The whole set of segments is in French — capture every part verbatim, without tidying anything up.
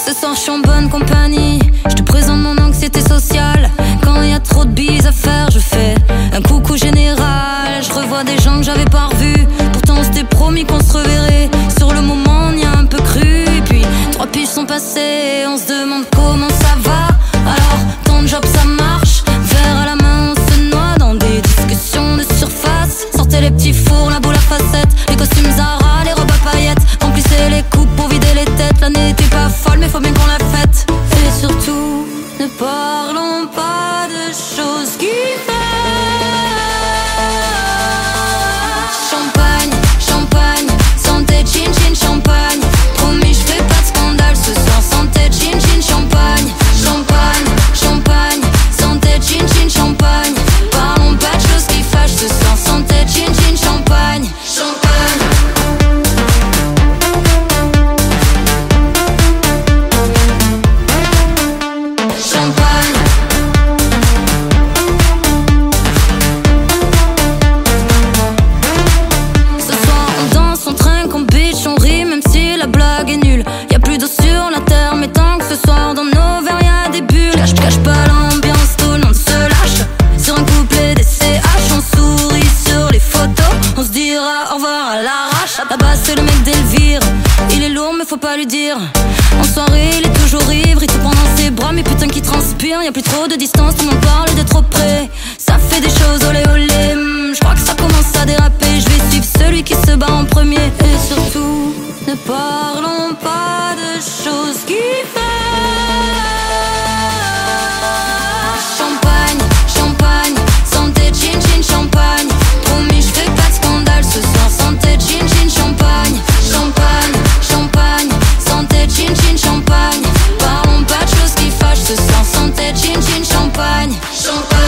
Ce soir je suis en bonne compagnie, je te présente mon anxiété sociale. Quand y a trop de bises à faire, je fais un coucou général. Je revois des gens que j'avais pas revus, pourtant on s'était promis qu'on se reverrait. Sur le moment on y a un peu cru, et puis trois piges sont passées, on se demande comment ça va. Alors ton job ça marche, verre à la main on se noie dans des discussions de surface. Sortez les petits fours, la boule à facettes, les costumes Zara, les robes à paillettes. Remplissez les coupes pour vider les têtes. L'année n'était pas folle mais faut bien qu'on la fête. Et surtout, ne parlons pas de choses qui fâchent. Champagne, champagne, santé, chin chin, champagne. Promis je fais pas de scandale ce soir. Santé, chin chin, champagne. Champagne, champagne, santé, chin chin, champagne. Parlons pas de choses qui fâchent ce soir. Santé, chin chin, champagne. Champagne. La blague est nulle, y'a plus d'eau sur la terre, mais tant que ce soir dans nos verres y'a des bulles. Cache, cache pas l'ambiance, tout le monde se lâche. Sur un couplet des C H, on sourit sur les photos. On se dira au revoir à l'arrache. Là-bas c'est le mec d'Elvire, il est lourd mais faut pas lui dire. En soirée il est toujours ivre, il te prend dans ses bras mais putain qu'il transpire. Y'a plus trop de distance, tout le monde parle de trop près. Ça fait des choses olé olé, hmm, je crois que ça commence à déraper. Je vais suivre celui qui se bat en premier. Et surtout, ne parlons pas de choses qui fâchent. Champagne, champagne, santé, chin chin, champagne. Promis je fais pas de scandale ce soir. Santé, chin chin, champagne. Champagne, champagne, santé, chin chin, champagne. Parlons pas de choses qui fâchent ce soir. Santé, chin chin, champagne. Champagne.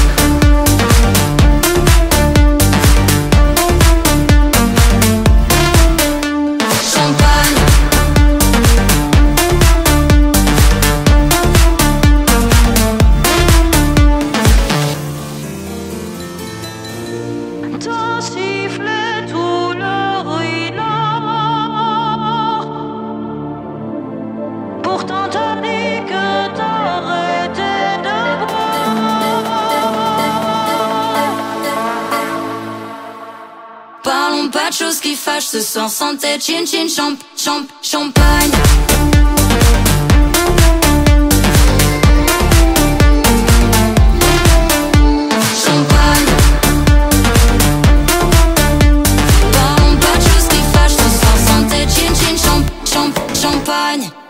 Parlons pas de choses qui fâchent ce soir. Santé, chin chin, champ, champ, champagne. Champagne. Parlons pas de choses qui fâchent ce soir. Santé, chin chin, champ, champ, champagne.